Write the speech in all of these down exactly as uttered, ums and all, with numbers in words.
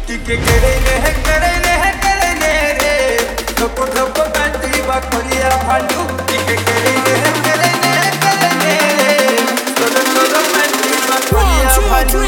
टिके करे ने करे ने करे ने रे धप धप काटी बा खोलिया भालू टिके करे ने करे ने करे ने रे सोलो सोलो काटी बा खोलिया भालू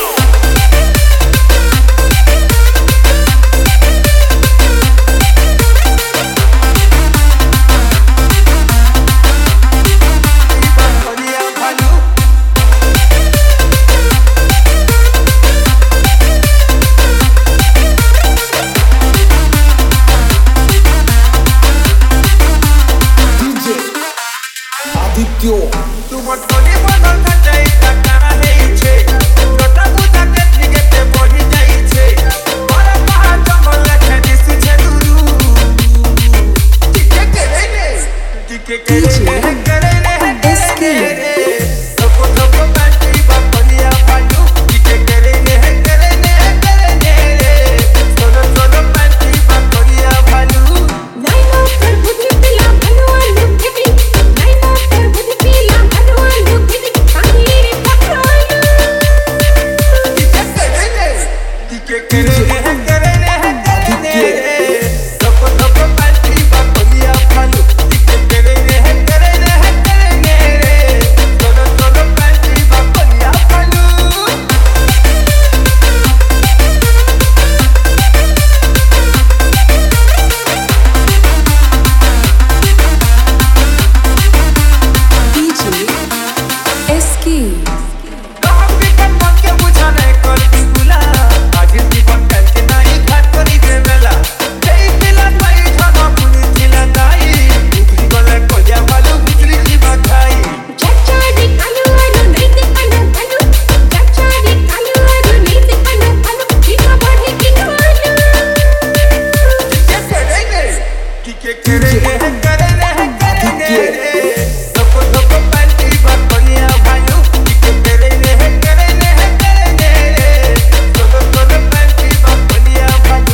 तुम टोली बदल जाई टका है छे लोटा बुझा के दिगे ते बढ़ी जाई छे बड़ा पहाड़ जंगल के दिस छे दुरू टिके करे ने टिके करे ने करे ने करे ने धप धप काटी बा खोलिया भालू टिके करे ने करे ने करे ने रे सोलो सोलो काटी बा खोलिया भालू नहीं ना कर बुद्धि पिला भगवान दुखी नहीं ना कर बुद्धि पिला भगवान दुखी काहीरे पकड़ाना टिके करे ने टिके करे ने करे ने करे ने रे धप धप काटी बा खोलिया भालू टिके करे ने करे ने करे ने रे सोलो सोलो काटी बा खोलिया भालू एसकी कहब भी कम मन के बुझा नहीं कर बिगुला आगे जीवन कल के नहीं घाट करी देवेला जई पिला पाई धना पुनी थिला नाई उगरी गले कोलिया भालू बिजली की बखाई चचारी कालू आलू नहीं दे कालू कालू चचारी कालू आलू नहीं दे कालू कालू बिना बढ़े की कालू टिके करे ने टिके करे ने करे ने करे ने रे धप धप काटी बा खोलिया भालू टिके करे ने करे ने करे ने रे सोलो सोलो काटी बा खोलिया भालू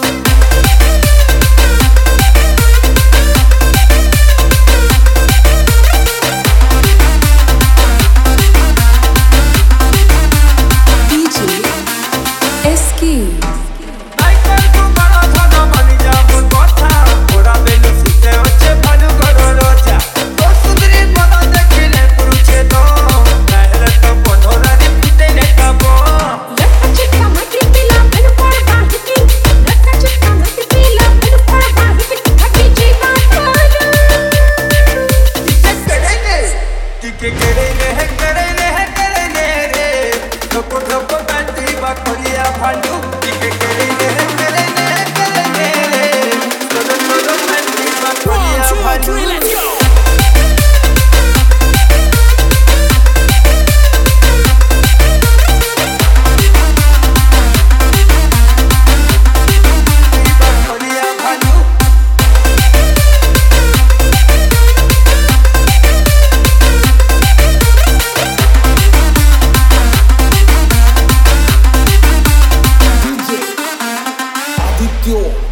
एसकी आइकल तू बड़ा धन मनी जाबुन কথা ওরা বেলু সিতে হচ্ছে ভালু করো রোজা তো সুন্দরী বড় দেখিলে পুরুষে তো নাহলে তো বন্ধরানি ফুটে নে কাবো लट्टा चिट्टा मटी पिला भल पर बाहिकी लट्टा चिट्टा मटी पिला भल पर बाहिकी हटी जी बात टिके करे ने टिके करे ने करे ने करे ने रे धप धप काटी बा खोलिया भालू टिके करे ने करे ने करे ने रे सोलो सोलो काटी बा खोलिया भालू खोलिया भालू Adityo